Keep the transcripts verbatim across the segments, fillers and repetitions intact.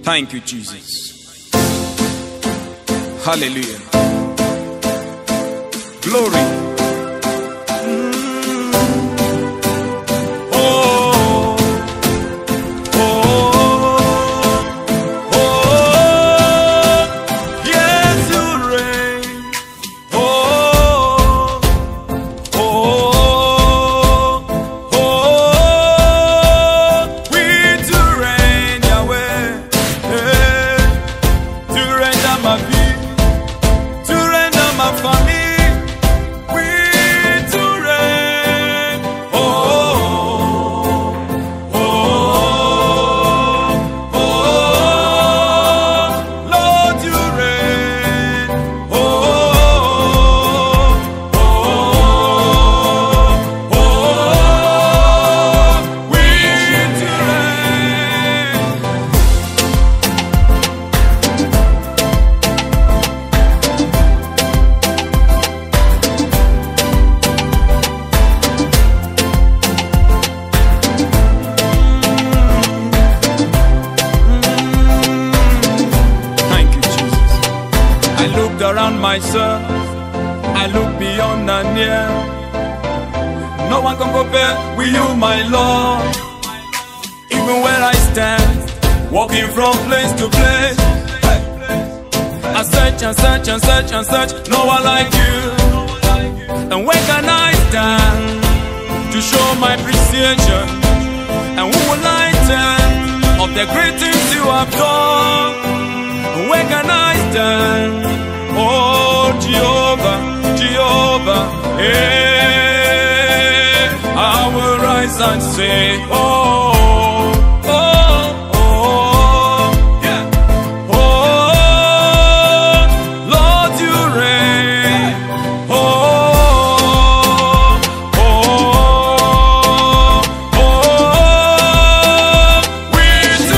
Thank you, Jesus. Hallelujah. Glory. Around myself, I look beyond and near. No one can compare with you, my Lord. Even where I stand, walking from place to place, I search and search and search and search, no one like you. And where can I stand to show my appreciation? And who will I tell of the great things you have done? And where can I stand? Oh, Jehovah, Jehovah, eh, I will rise and say, oh, oh, oh, yeah, oh, Lord, you reign, oh, oh, oh, we to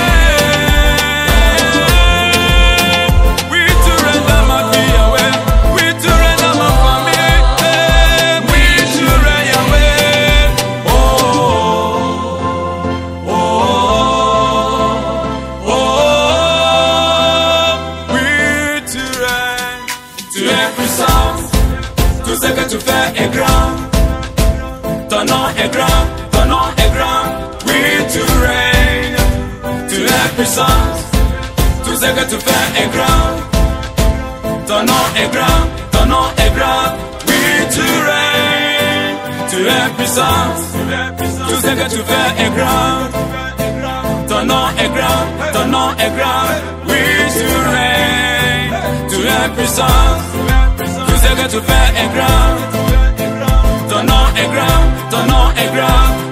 reign, we to reign. Tout ce que tu fais est grand. Ton nom est grand, ton nom est grand. Oui, tu règnes, tu es puissant. Tout ce que tu fais est grand. Ton nom est grand, ton nom est grand. Oui, tu règnes, tu es puissant. Tout ce que tu fais est grand. Ton nom est grand, ton nom est grand. Oui, tu règnes, tu es puissant. Tout ce que tu fais est grand. Ton nom est grand, ton nom est grand.